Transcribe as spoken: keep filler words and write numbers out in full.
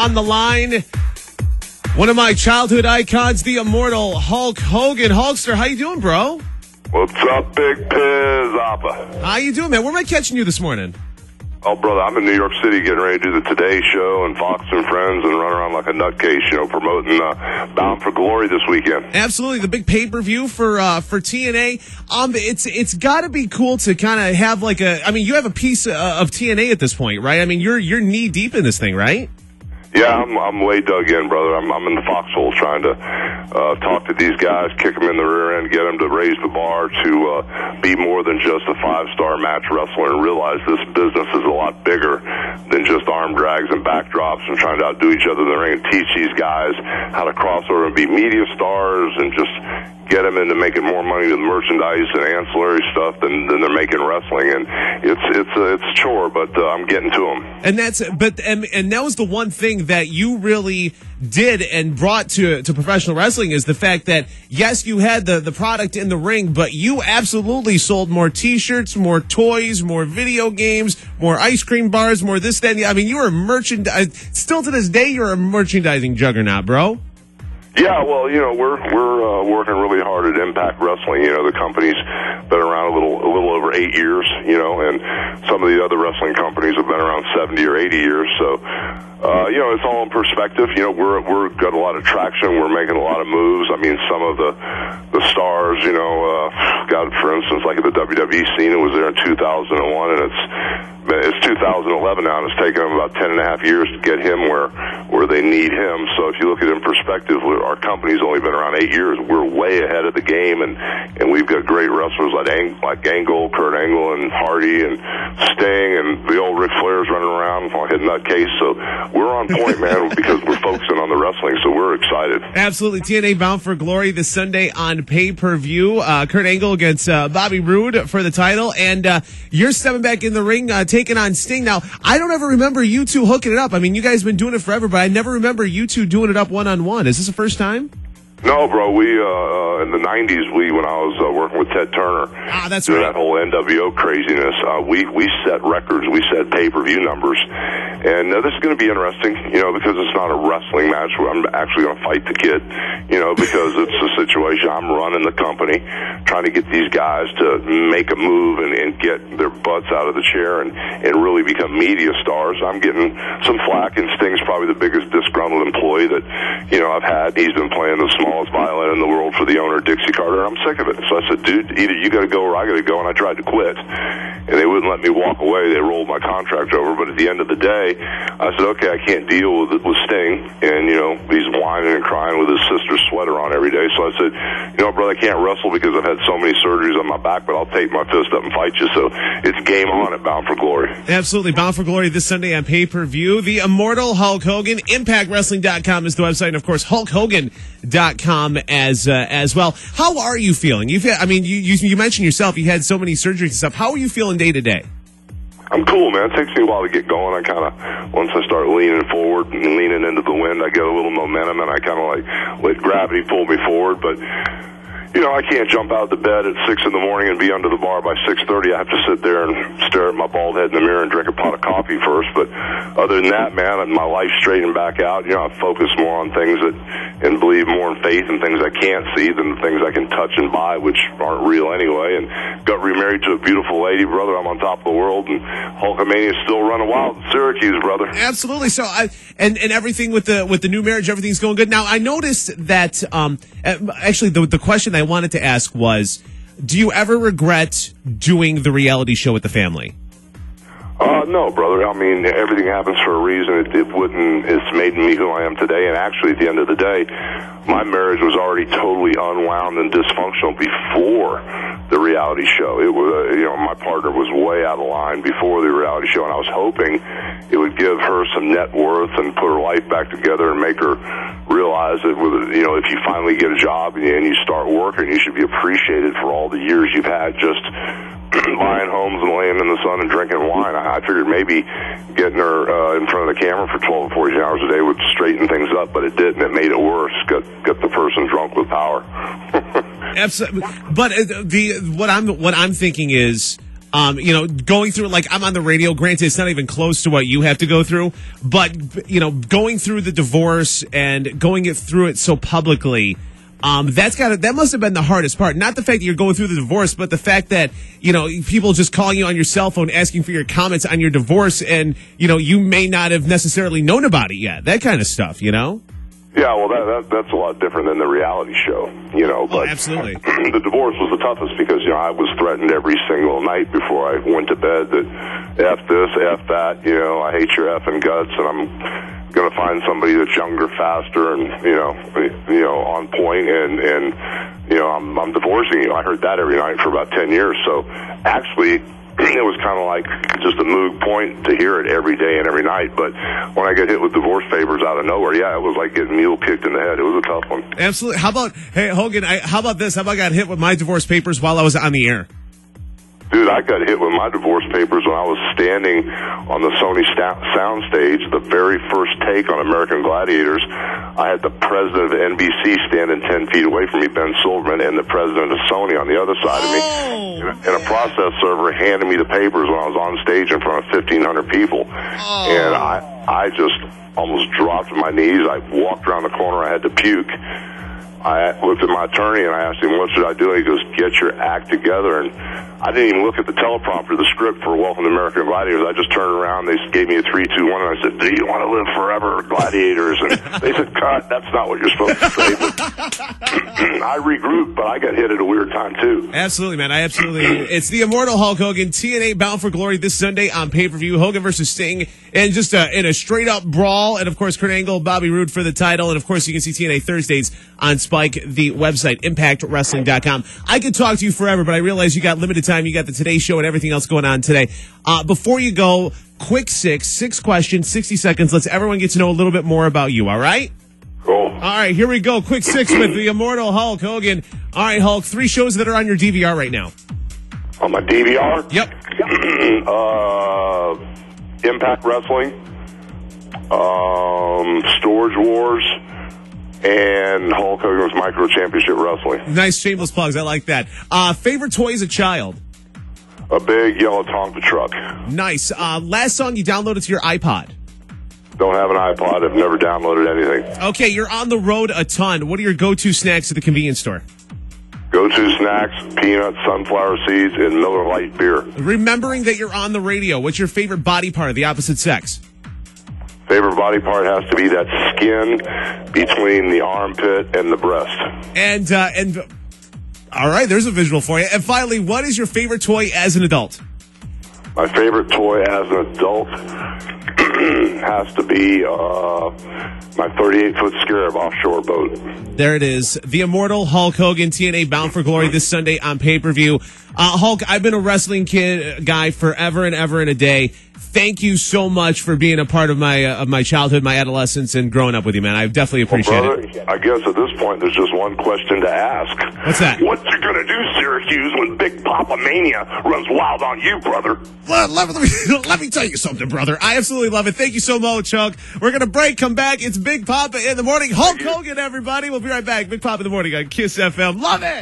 on the line. One of my childhood icons, the immortal Hulk Hogan. Hulkster, how you doing, bro? What's up, Big Piz, Appa? How you doing, man? Where am I catching you this morning? Oh, brother, I'm in New York City getting ready to do the Today Show and Fox and Friends and run around like a nutcase, you know, promoting uh, Bound for Glory this weekend. Absolutely, the big pay-per-view for uh, for T N A. Um, it's it's got to be cool to kind of have like a. I mean, you have a piece uh, of T N A at this point, right? I mean, you're you're knee deep in this thing, right? Yeah, I'm, I'm way dug in, brother. I'm, I'm in the foxhole trying to uh, talk to these guys, kick them in the rear end, get them to raise the bar to uh, be more than just a five-star match wrestler and realize this business is a lot bigger than just arm drags and backdrops and trying to outdo each other in the ring and teach these guys how to cross over and be media stars and just get them into making more money with merchandise and ancillary stuff than, than they're making wrestling. And it's it's a, it's a chore, but uh, I'm getting to them. And that's but and, and that was the one thing that you really did and brought to to professional wrestling is the fact that yes, you had the the product in the ring, but you absolutely sold more T-shirts, more toys, more video games, more ice cream bars, more this, that. And the, I mean, you were a merchandise. Still to this day, you're a merchandising juggernaut, bro. Yeah, well, you know, we're we're uh, working really hard at Impact Wrestling. You know, the company's been around a little a little over eight years. You know, and some of the other wrestling companies have been around seventy or eighty years. So, uh, you know, it's all in perspective. You know, we're we're got a lot of traction. We're making a lot of moves. I mean, some of the the stars. You know, uh, God, for instance, like at the W W E scene, it was there in two thousand one, and it's it's two thousand eleven now, and it's taken them about ten and a half years to get him where where they need him. So if you look at it in perspective, our company's only been around eight years. We're way ahead of the game, and, and we've got great wrestlers like Ang, like Angle, Kurt Angle, and Hardy, and Sting, and the old Ric Flair's running around hitting that case. So we're on point, man, because we're focusing on the wrestling, so we're excited. Absolutely. T N A Bound for Glory this Sunday on pay-per-view. Uh, Kurt Angle against uh, Bobby Roode for the title, and uh, you're stepping back in the ring, uh, taking on Sting. Now, I don't ever remember you two hooking it up. I mean, you guys have been doing it forever, but I never remember you two doing it up one-on-one. Is this the first time? No, bro. We uh, in the nineties, we when I was uh, working with Ted Turner, ah, that's doing right. that whole N W O craziness. Uh, we we set records, we set pay per view numbers, and uh, this is going to be interesting, you know, because it's not a wrestling match where I'm actually going to fight the kid, you know, because it's a situation I'm running the company, trying to get these guys to make a move and, and get their butts out of the chair and and really become media stars. I'm getting some flack, and Sting's probably the biggest disgruntled employee that you know I've had. He's been playing the smallest violin in the world for the owner, Dixie Carter. I'm sick of it. So I said, dude, either you got to go or I got to go. And I tried to quit. And they wouldn't let me walk away. They rolled my contract over. But at the end of the day, I said, okay, I can't deal with with Sting. And, you know, he's whining and crying with his sister's sweater on every day. So I said, you know, brother, I can't wrestle because I've had so many surgeries on my back, but I'll take my fist up and fight you. So it's game on at Bound for Glory. Absolutely. Bound for Glory this Sunday on pay-per-view. The immortal Hulk Hogan. Impact Wrestling dot com is the website. And, of course, Hulk Hogan dot com as uh, as well. How are you feeling? You feel, I mean, you, you you mentioned yourself you had so many surgeries and stuff. How are you feeling day to day? I'm cool, man. It takes me a while to get going. I kind of, once I start leaning forward and leaning into the wind, I get a little momentum, and I kind of like let gravity pull me forward. But you know, I can't jump out of the bed at six in the morning and be under the bar by six thirty. I have to sit there and stare at my bald head in the mirror and drink a pot of coffee first. But other than that, man, my life's straightened back out. You know, I focus more on things that and believe more in faith and things I can't see than the things I can touch and buy, which aren't real anyway. And got remarried to a beautiful lady, brother. I'm on top of the world, and Hulkamania is still running wild in Syracuse, brother. Absolutely. So, I and and everything with the with the new marriage, everything's going good. Now, I noticed that um actually the the question I wanted to ask was, do you ever regret doing the reality show with the family? Uh, no, brother. I mean, everything happens for a reason. It, it wouldn't, it's made me who I am today. And actually, at the end of the day, my marriage was already totally unwound and dysfunctional before the reality show. It was, uh, you know, my partner was way out of line before the reality show, and I was hoping it would give her some net worth and put her life back together and make her realize that, with, you know, if you finally get a job and you start working, you should be appreciated for all the years you've had just buying homes and laying in the sun and drinking wine. I, I figured maybe getting her uh, in front of the camera for twelve or fourteen hours a day would straighten things up, but it didn't. It made it worse. Got got the person drunk with power. Absolutely. But uh, the what I'm what I'm thinking is, Um, you know, going through, like, I'm on the radio. Granted, it's not even close to what you have to go through. But, you know, going through the divorce and going it through it so publicly, um, that's got that must have been the hardest part. Not the fact that you're going through the divorce, but the fact that, you know, people just calling you on your cell phone asking for your comments on your divorce, and, you know, you may not have necessarily known about it yet. That kind of stuff, you know? Yeah, well, that, that that's a lot different than the reality show, you know. But oh, absolutely. The divorce was the toughest because, you know, I was threatened every single night before I went to bed that F this, F that, you know, I hate your effing guts, and I'm going to find somebody that's younger, faster, and, you know, you know, on point, and, and you know, I'm, I'm divorcing you. I heard that every night for about ten years. So actually, it was kind of like just a moot point to hear it every day and every night. But when I get hit with divorce papers out of nowhere, yeah, it was like getting mule kicked in the head. It was a tough one. Absolutely. How about, hey, Hogan, I, how about this? How about I got hit with my divorce papers while I was on the air? Dude, I got hit with my divorce papers when I was standing on the Sony sta- sound stage, the very first take on American Gladiators. I had the president of N B C standing ten feet away from me, Ben Silverman, and the president of Sony on the other side of me. Oh, and a process server handed me the papers when I was on stage in front of fifteen hundred people. Oh. And I, I just almost dropped to my knees. I walked around the corner. I had to puke. I looked at my attorney and I asked him, what should I do? And he goes, get your act together. And I didn't even look at the teleprompter, the script for Welcome to American Gladiators. I just turned around. They gave me a three, two, one, and I said, do you want to live forever, Gladiators? And they said, cut, that's not what you're supposed to say. But I regrouped, but I got hit at a weird time, too. Absolutely, man. I absolutely. It's the Immortal Hulk Hogan, T N A Bound for Glory this Sunday on pay-per-view. Hogan versus Sting, and just a, in a straight-up brawl. And, of course, Kurt Angle, Bobby Roode for the title. And, of course, you can see T N A Thursdays on Spike, the website, impact wrestling dot com. I could talk to you forever, but I realize you got limited time. You got the Today Show and everything else going on today. Uh, before you go, quick six, six questions, sixty seconds. Let's everyone get to know a little bit more about you, all right? Cool. All right, here we go. Quick six with the Immortal Hulk Hogan. All right, Hulk, three shows that are on your D V R right now. On my D V R? Yep. uh, Impact Wrestling, um, Storage Wars, and Hulk Hogan's Micro Championship Wrestling. Nice shameless plugs. I like that. Uh, favorite toy as a child? A big yellow Tonka truck. Nice. Uh, last song you downloaded to your iPod? Don't have an iPod. I've never downloaded anything. Okay, you're on the road a ton. What are your go-to snacks at the convenience store? Go-to snacks, peanuts, sunflower seeds, and Miller Lite beer. Remembering that you're on the radio, what's your favorite body part of the opposite sex? Favorite body part has to be that skin between the armpit and the breast. And, uh, and, all right, there's a visual for you. And finally, what is your favorite toy as an adult? My favorite toy as an adult has to be uh, my thirty-eight foot Scarab offshore boat. There it is. The Immortal Hulk Hogan, T N A Bound for Glory this Sunday on pay-per-view. Uh, Hulk, I've been a wrestling kid guy forever and ever and a day. Thank you so much for being a part of my uh, of my childhood, my adolescence, and growing up with you, man. I definitely appreciate well, brother, it. I guess at this point, there's just one question to ask. What's that? What's you going to do, Syracuse, when Big Papa Mania runs wild on you, brother? Let, let, let, me, let me tell you something, brother. I absolutely love it. Thank you so much, Chuck. We're going to break, come back. It's Big Papa in the morning. Hulk Hogan, everybody. We'll be right back. Big Papa in the morning on Kiss F M. Love it.